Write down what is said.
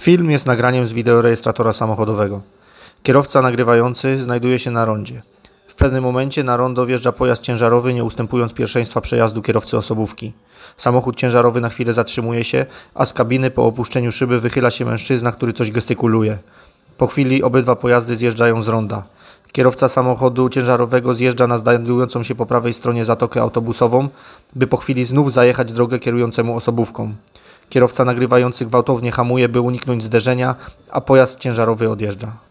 Film jest nagraniem z wideorejestratora samochodowego. Kierowca nagrywający znajduje się na rondzie. W pewnym momencie na rondo wjeżdża pojazd ciężarowy, nie ustępując pierwszeństwa przejazdu kierowcy osobówki. Samochód ciężarowy na chwilę zatrzymuje się, a z kabiny po opuszczeniu szyby wychyla się mężczyzna, który coś gestykuluje. Po chwili obydwa pojazdy zjeżdżają z ronda. Kierowca samochodu ciężarowego zjeżdża na znajdującą się po prawej stronie zatokę autobusową, by po chwili znów zajechać drogę kierującemu osobówką. Kierowca nagrywający gwałtownie hamuje, by uniknąć zderzenia, a pojazd ciężarowy odjeżdża.